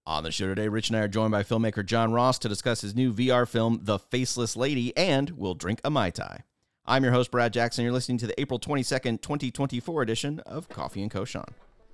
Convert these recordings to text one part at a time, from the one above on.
On the show today, Rich and I are joined by filmmaker John Ross to discuss his new VR film, The Faceless Lady, and we'll drink a Mai Tai. I'm your host, Brad Jackson. You're listening to the April 22nd, 2024 edition of Coffee and Koshan.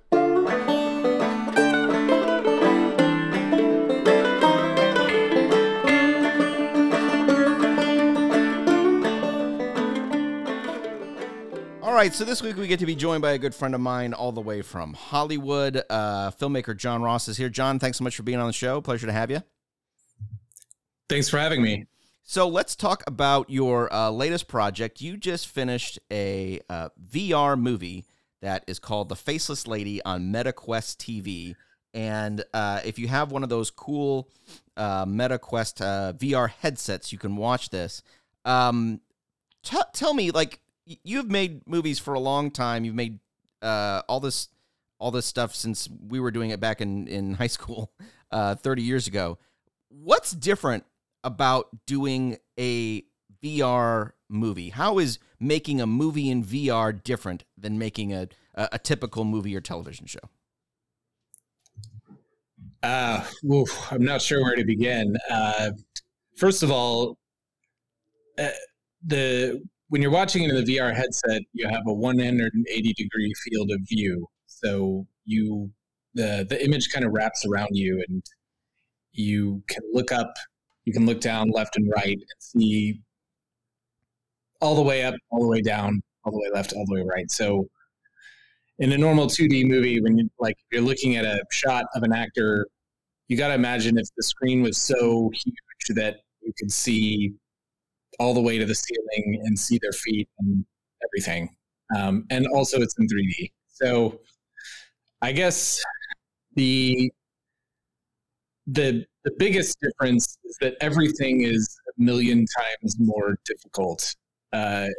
All right, so this week we get to be joined by a good friend of mine all the way from Hollywood. Filmmaker John Ross is here. John, thanks so much for being on the show. Pleasure to have you. Thanks for having me. So let's talk about your latest project. You just finished a VR movie that is called The Faceless Lady on MetaQuest TV. And if you have one of those cool MetaQuest VR headsets, you can watch this. Tell me, like, you've made movies for a long time. You've made all this stuff since we were doing it back in high school 30 years ago. What's different about doing a VR movie? How is making a movie in VR different than making a typical movie or television show? I'm not sure where to begin. First of all, when you're watching it in the VR headset, you have a 180-degree field of view. So the image kind of wraps around you, and you can look up, you can look down, left and right, and see all the way up, all the way down, all the way left, all the way right. So in a normal 2D movie, when you're looking at a shot of an actor, you got to imagine if the screen was so huge that you could see all the way to the ceiling and see their feet and everything. And also it's in 3D. So I guess the biggest difference is that everything is a million times more difficult. I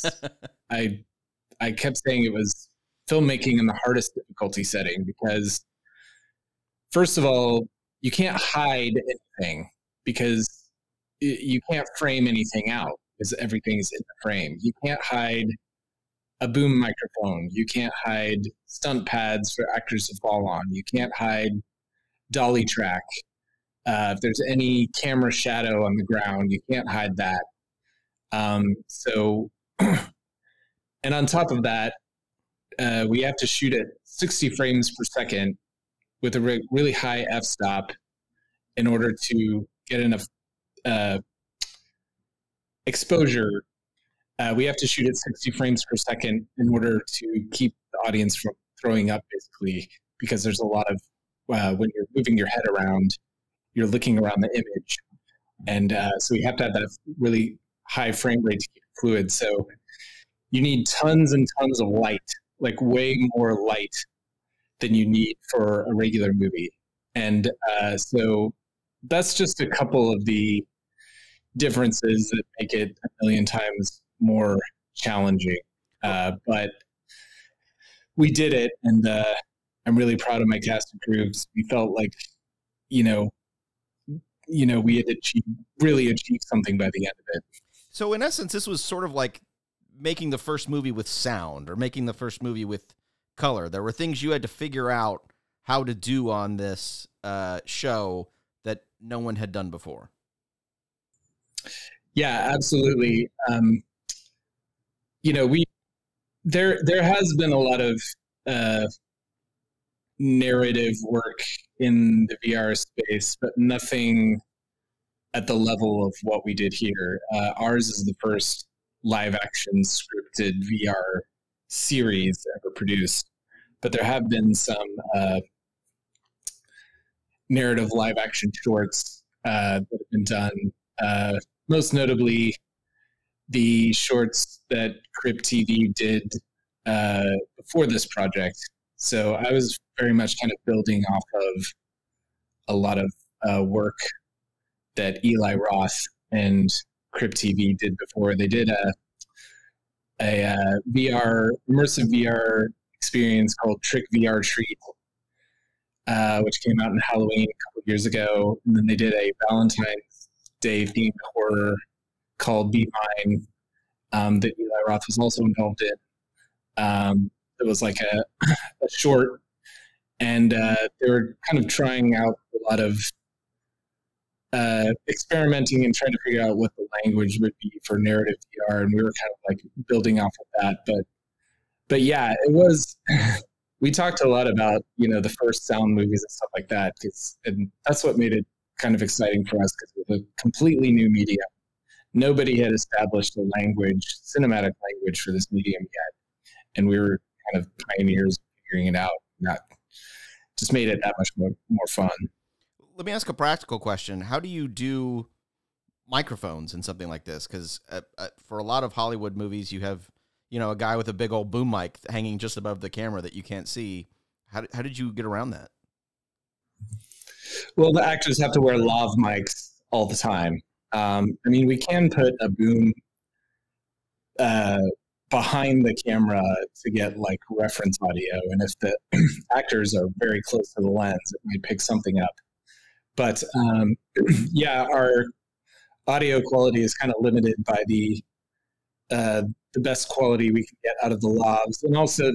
kept saying it was filmmaking in the hardest difficulty setting because, first of all, you can't hide anything because you can't frame anything out because everything's in the frame. You can't hide a boom microphone. You can't hide stunt pads for actors to fall on. You can't hide dolly track. If there's any camera shadow on the ground, you can't hide that. And on top of that, we have to shoot at 60 frames per second with a really high f-stop in order to get enough exposure. We have to shoot at 60 frames per second in order to keep the audience from throwing up, basically, because there's a lot of, when you're moving your head around, you're looking around the image. And so you have to have that really high frame rate to keep it fluid. So you need tons and tons of light, like way more light than you need for a regular movie. And so that's just a couple of the differences that make it a million times more challenging. But we did it, and I'm really proud of my cast and crew. We felt like, we had really achieved something by the end of it. So in essence, this was sort of like making the first movie with sound or making the first movie with color. There were things you had to figure out how to do on this show that no one had done before. Yeah, absolutely. There has been a lot of narrative work in the VR space, but nothing at the level of what we did here. Ours is the first live action scripted VR series ever produced, but there have been some narrative live action shorts that have been done. Most notably, the shorts that Crypt TV did before this project. So I was very much kind of building off of a lot of work that Eli Roth and Crypt TV did before. They did a immersive VR experience called Trick VR Treat, which came out in Halloween a couple of years ago. And then they did a Valentine's Day themed horror called Be Mine that Eli Roth was also involved in. It was like a short And they were kind of trying out a lot of experimenting and trying to figure out what the language would be for narrative VR, and we were kind of like building off of that. But yeah, it was. We talked a lot about the first sound movies and stuff like that, and that's what made it kind of exciting for us because it was a completely new medium. Nobody had established a language, cinematic language for this medium yet, and we were kind of pioneers figuring it out. That just made it that much more fun. Let me ask a practical question. How do you do microphones in something like this? Because for a lot of Hollywood movies, you have, a guy with a big old boom mic hanging just above the camera that you can't see. How did you get around that? Well, the actors have to wear lav mics all the time. We can put a boom behind the camera to get like reference audio. And if the actors are very close to the lens, it might pick something up. But yeah, our audio quality is kind of limited by the best quality we can get out of the lavs, and also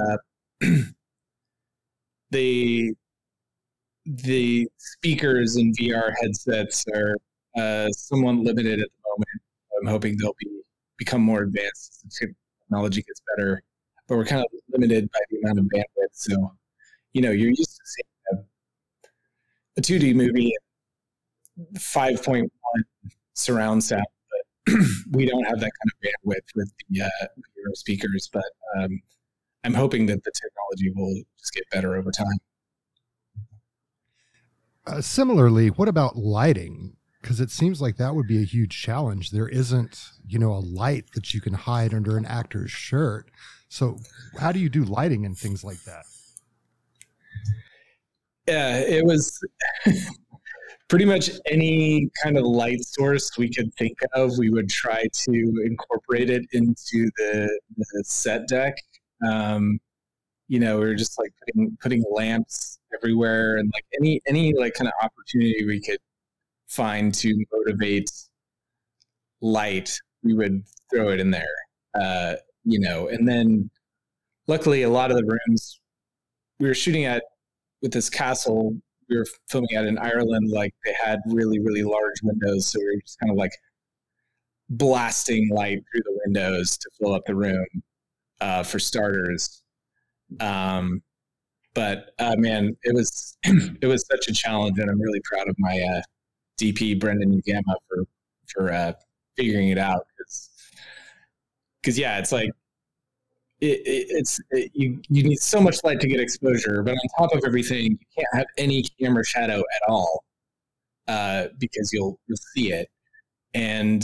the speakers in VR headsets are somewhat limited at the moment. I'm hoping they'll become more advanced as the technology gets better, but we're kind of limited by the amount of bandwidth. So, you're used to seeing a 2D movie at 5.1 surround sound, but we don't have that kind of bandwidth with the VR speakers. But I'm hoping that the technology will just get better over time. Similarly, what about lighting? Because it seems like that would be a huge challenge. There isn't, a light that you can hide under an actor's shirt. So how do you do lighting and things like that? Yeah, it was pretty much any kind of light source we could think of. We would try to incorporate it into the set deck. We were just like putting lamps everywhere, and like any like kind of opportunity we could find to motivate light, we would throw it in there. And then luckily a lot of the rooms we were shooting at with this castle we were filming at in Ireland, like they had really, really large windows. So we were just kind of like blasting light through the windows to fill up the room for starters. But man, it was such a challenge, and I'm really proud of my DP Brendan Gamma for figuring it out. Because yeah, it's like you need so much light to get exposure, but on top of everything, you can't have any camera shadow at all because you'll see it, and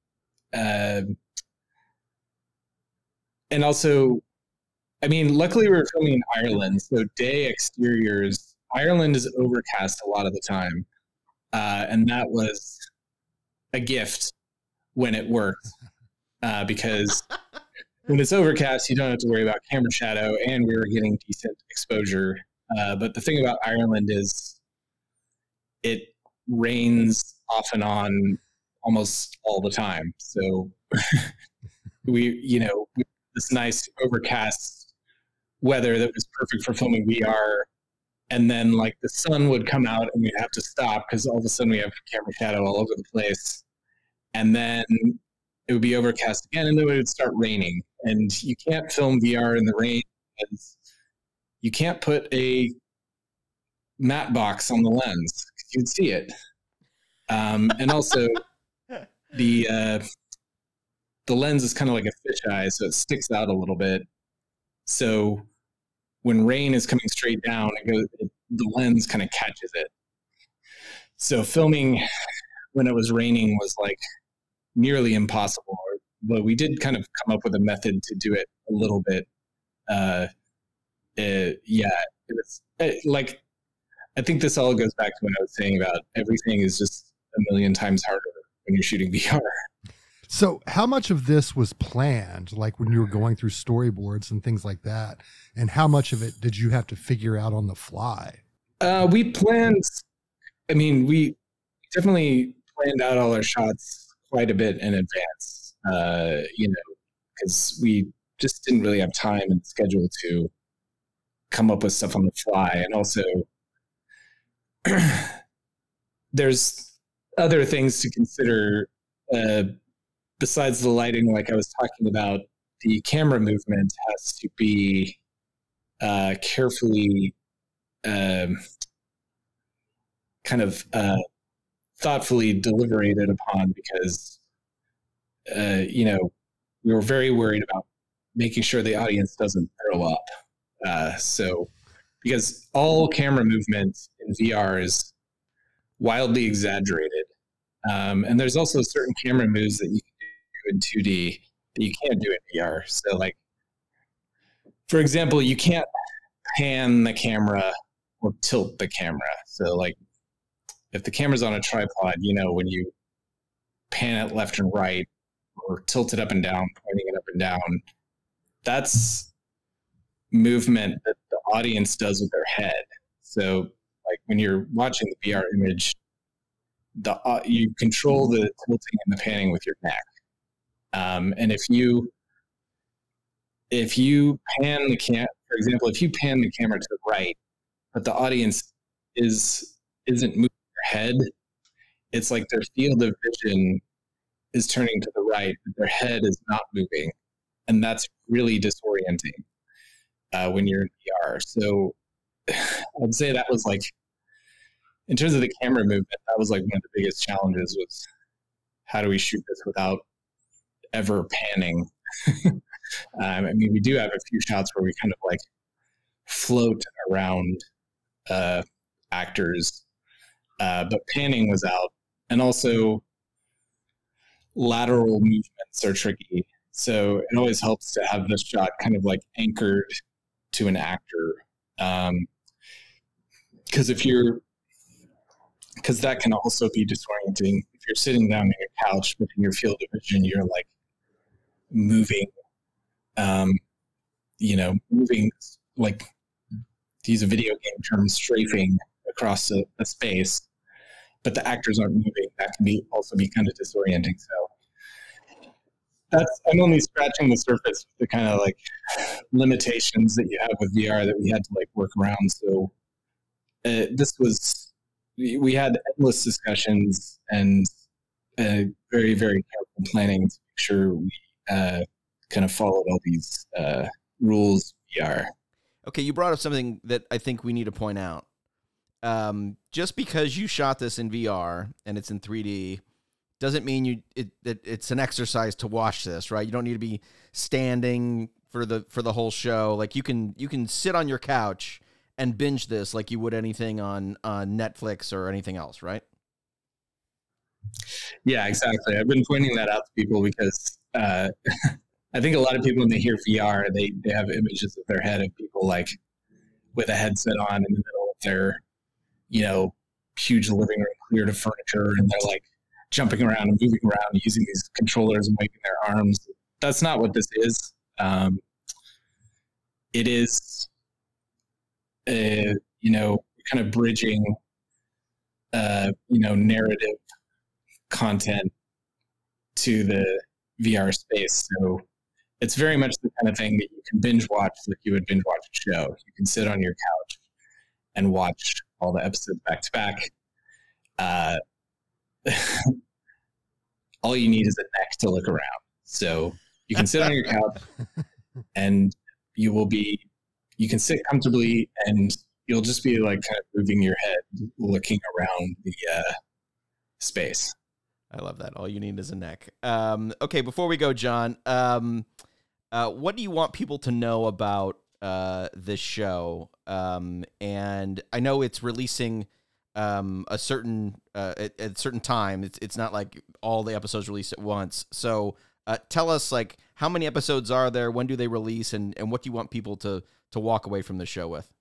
also. Luckily we were filming in Ireland, so day exteriors. Ireland is overcast a lot of the time, and that was a gift when it worked, because when it's overcast, you don't have to worry about camera shadow, and we were getting decent exposure. But the thing about Ireland is it rains off and on almost all the time. So this nice overcast weather that was perfect for filming VR, and then like the sun would come out and we'd have to stop because all of a sudden we have camera shadow all over the place, and then it would be overcast again, and then it would start raining, and you can't film VR in the rain because you can't put a matte box on the lens because you'd see it, and also the lens is kind of like a fisheye, so it sticks out a little bit. So when rain is coming straight down, the lens kind of catches it. So filming when it was raining was like nearly impossible. But we did kind of come up with a method to do it a little bit. It was like, I think this all goes back to what I was saying about everything is just a million times harder when you're shooting VR. So how much of this was planned, like when you were going through storyboards and things like that? And how much of it did you have to figure out on the fly? We planned, we definitely planned out all our shots quite a bit in advance, because we just didn't really have time and schedule come up with stuff on the fly. And also, there's other things to consider besides the lighting. Like I was talking about, the camera movement has to be carefully thoughtfully deliberated upon, because we were very worried about making sure the audience doesn't throw up. So because all camera movement in VR is wildly exaggerated, and there's also certain camera moves that you can do in 2D that you can't do in VR. So, like, for example, you can't pan the camera or tilt the camera. So, like, if the camera's on a tripod, when you pan it left and right or tilt it up and down, pointing it up and down, that's movement that the audience does with their head. So, like, when you're watching the VR image, you control the tilting and the panning with your neck. And if you pan the for example, if you pan the camera to the right, but the audience isn't moving their head, it's like their field of vision is turning to the right, but their head is not moving, and that's really disorienting when you're in VR. So I'd say that was, like, in terms of the camera movement, that was like one of the biggest challenges, was how do we shoot this without ever panning? I mean, we do have a few shots where we kind of like float around actors, but panning was out. And also lateral movements are tricky. So it always helps to have this shot kind of like anchored to an actor. Because that can also be disorienting. If you're sitting down on your couch, but in your field of vision, you're like moving, moving, like, to use a video game term, strafing across a space, but the actors aren't moving. That can also be kind of disorienting. So I'm only scratching the surface of the kind of like limitations that you have with VR that we had to like work around. So we had endless discussions and very, very careful planning to make sure we kind of followed all these rules of VR. Okay, you brought up something that I think we need to point out. Just because you shot this in VR and it's in 3D doesn't mean it's an exercise to watch this, right? You don't need to be standing for the whole show. Like, you can sit on your couch and binge this like you would anything on Netflix or anything else, right? Yeah, exactly. I've been pointing that out to people because I think a lot of people, when they hear VR, they have images of their head of people like with a headset on in the middle of their, huge living room cleared of furniture, and they're like jumping around and moving around using these controllers and waving their arms. That's not what this is. It is, kind of bridging, narrative content to the VR space. So it's very much the kind of thing that you can binge watch like you would binge watch a show. You can sit on your couch and watch all the episodes back to back. All you need is a neck to look around. So you can sit on your couch and you can sit comfortably, and you'll just be like kind of moving your head, looking around the space. I love that. All you need is a neck. Okay, before we go, John, what do you want people to know about this show? And I know it's releasing a certain at a certain time. It's not like all the episodes released at once. So tell us, like, how many episodes are there? When do they release? And what do you want people to walk away from the show with?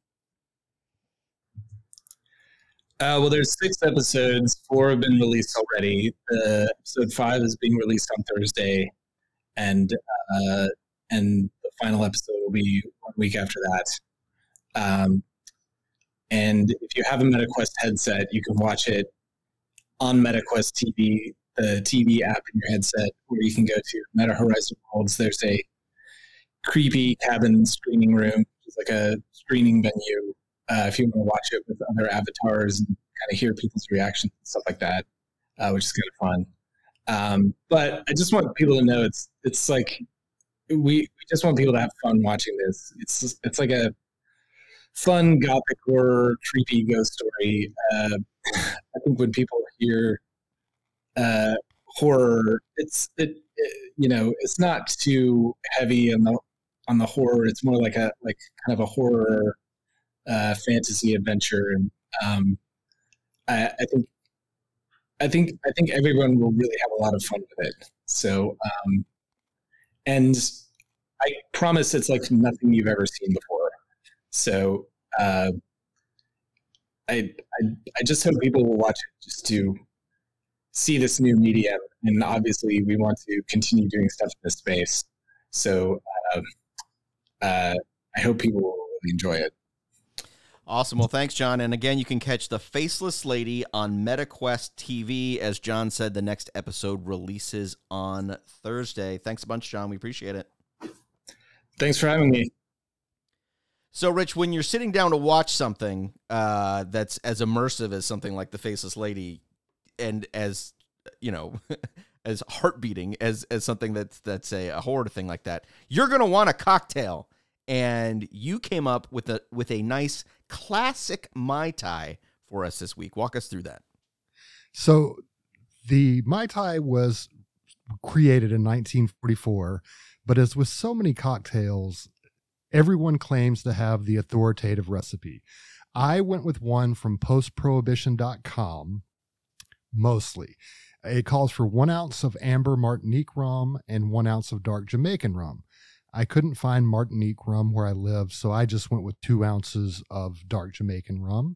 Well, there's 6 episodes. 4 have been released already. Episode 5 is being released on Thursday, and the final episode will be 1 week after that. And if you have a MetaQuest headset, you can watch it on MetaQuest TV, the TV app in your headset, where you can go to Meta Horizon Worlds. There's a creepy cabin screening room, is like a screening venue if you want to watch it with other avatars and kind of hear people's reactions and stuff like that, which is kind of fun. But I just want people to know it's like we just want people to have fun watching this. It's like a fun gothic horror, creepy ghost story. I think when people hear horror, it's not too heavy on the horror. It's more like kind of a horror fantasy adventure, and I think everyone will really have a lot of fun with it. So, and I promise it's like nothing you've ever seen before. So, I just hope people will watch it just to see this new medium, and obviously we want to continue doing stuff in this space. So, I hope people will really enjoy it. Awesome. Well, thanks, John. And again, you can catch The Faceless Lady on MetaQuest TV. As John said, the next episode releases on Thursday. Thanks a bunch, John. We appreciate it. Thanks for having me. So, Rich, when you're sitting down to watch something that's as immersive as something like The Faceless Lady, and as, as heart-beating as something that's a horror thing like that, you're going to want a cocktail. And you came up with a nice classic Mai Tai for us this week. Walk us through that. So the Mai Tai was created in 1944, but as with so many cocktails, everyone claims to have the authoritative recipe. I went with one from postprohibition.com, mostly. It calls for 1 ounce of amber Martinique rum and 1 ounce of dark Jamaican rum. I couldn't find Martinique rum where I live, so I just went with 2 ounces of dark Jamaican rum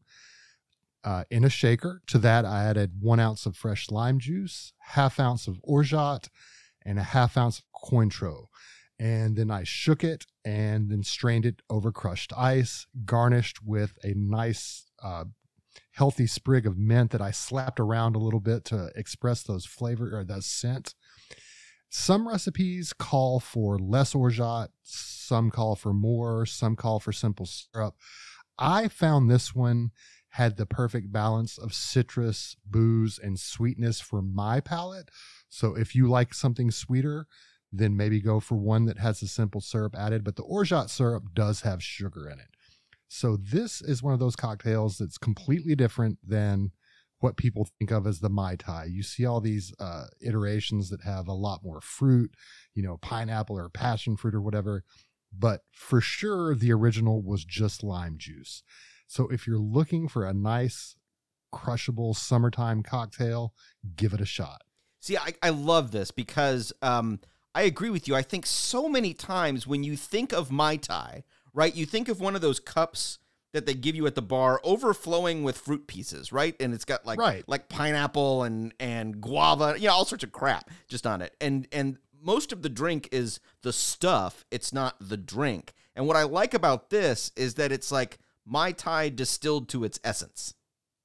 in a shaker. To that, I added 1 ounce of fresh lime juice, 1/2 ounce of orgeat, and 1/2 ounce of Cointreau. And then I shook it and then strained it over crushed ice, garnished with a nice, healthy sprig of mint that I slapped around a little bit to express those flavor or that scent. Some recipes call for less orgeat, some call for more, some call for simple syrup. I found this one had the perfect balance of citrus, booze, and sweetness for my palate. So if you like something sweeter, then maybe go for one that has the simple syrup added, but the orgeat syrup does have sugar in it. So this is one of those cocktails that's completely different than what people think of as the Mai Tai. You see all these iterations that have a lot more fruit, pineapple or passion fruit or whatever, but for sure the original was just lime juice. So if you're looking for a nice, crushable summertime cocktail, give it a shot. See, I love this because I agree with you. I think so many times when you think of Mai Tai, right, you think of one of those cups that they give you at the bar overflowing with fruit pieces, right? And it's got like pineapple and guava, all sorts of crap just on it. And most of the drink is the stuff. It's not the drink. And what I like about this is that it's like Mai Tai distilled to its essence.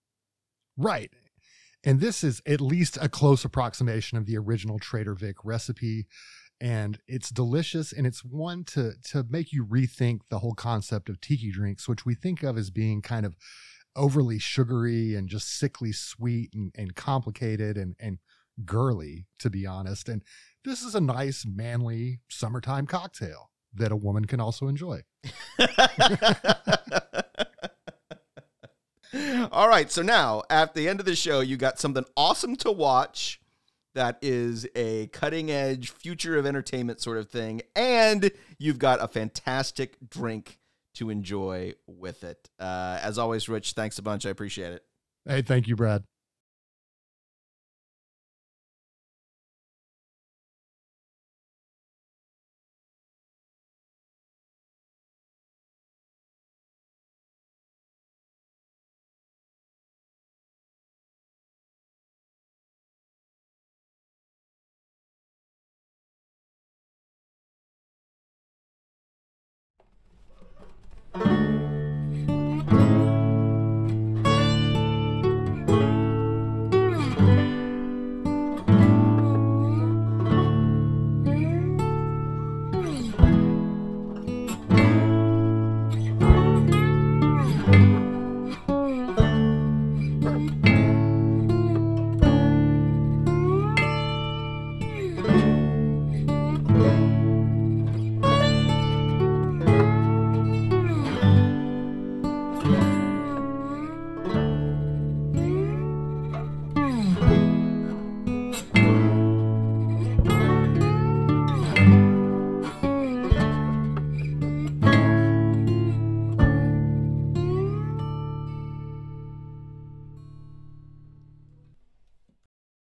Right. And this is at least a close approximation of the original Trader Vic recipe. And it's delicious, and it's one to make you rethink the whole concept of tiki drinks, which we think of as being kind of overly sugary and just sickly sweet and complicated and girly, to be honest. And this is a nice, manly summertime cocktail that a woman can also enjoy. All right, so now at the end of the show, you got something awesome to watch that is a cutting-edge future of entertainment sort of thing, and you've got a fantastic drink to enjoy with it. As always, Rich, thanks a bunch. I appreciate it. Hey, thank you, Brad.